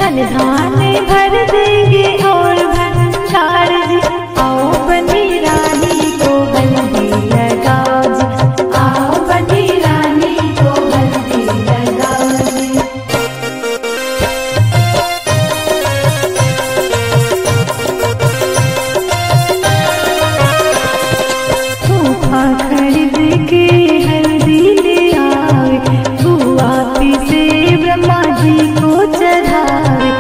धन धान भर देंगे और भंडार जी। आओ बनी रानी को हल्दी लगाओ जी, आओ बनी रानी को हल्दी लगाओ जी। फूफा खरीद के हल्दी ले आवे, बुआ पीसे ब्रह्मा जी को चढ़ावे।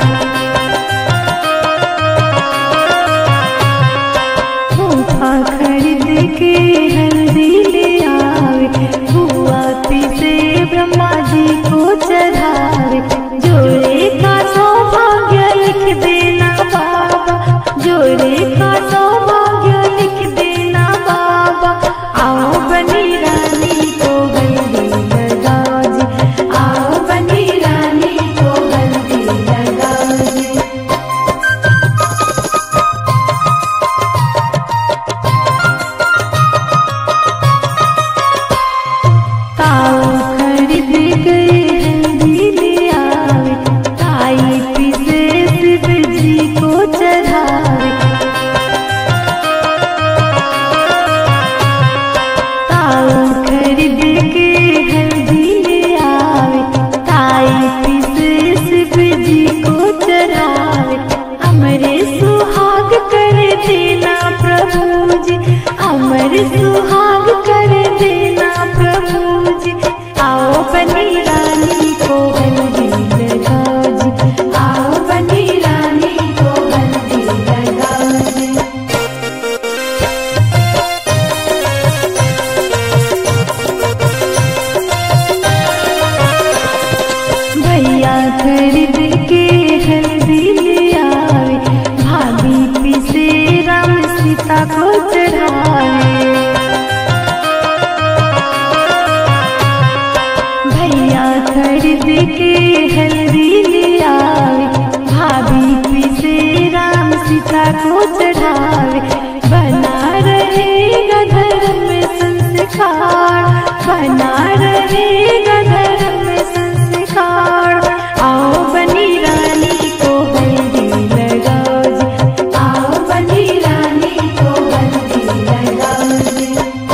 फूफा खरीद के हल्दी ले आवे, बुआ पीसे ब्रह्मा जी को चढ़ावे। जोड़े का सौभाग्य लिख देना बाबा, जोड़े का सौभाग्य लिख देना बाबा। आओ बनी रानी को हल्दी लगाओ जी, आओ बनी रानी को हल्दी लगाओ जी। ताऊ खरीद गए हल्दी ले आवे, ताई पीसे शिव जी को चढ़ावे। ताऊ खरीद के हल्दी ले आवे, ताई पीसे शिव जी को चढ़ावे। अमर सुहाग कर देना प्रभु जी, अमर सुहाग कर देना प्रभु जी। आओ बनी रानी को हल्दी लगाओ जी, आओ बनी रानी को हल्दी लगाओ जी। भैया खरीद के हल्दी ले आवे, भाभी पीसे राम सीता को चढ़ावे। भैया खरीद के हल्दी ले आवे, भाभी पीसे राम सीता को चढ़ावे। बना रहेगा धर्म में संस्कार, बना रहेगा धर्म में संस्कार। आओ बनी रानी को हल्दी लगाओ जी, आओ बनी रानी को हल्दी लगाओ जी।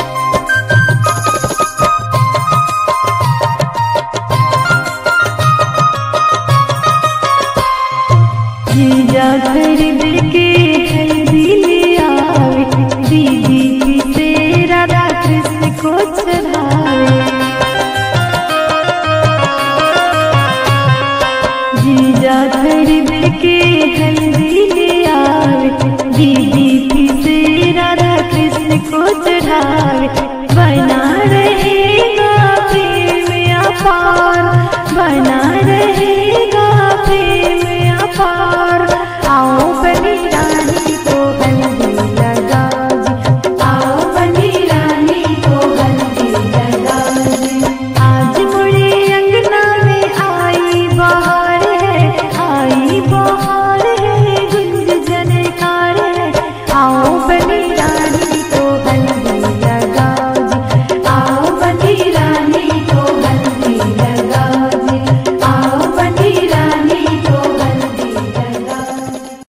जीजा खरीद के हल्दी ले आवे, दीदी पीसे राधा कृष्ण को चढ़ावे। जीजा खरीद के हल्दी ले आवे, दीदी पीसे राधा कृष्ण को चढ़ावे। बना रहे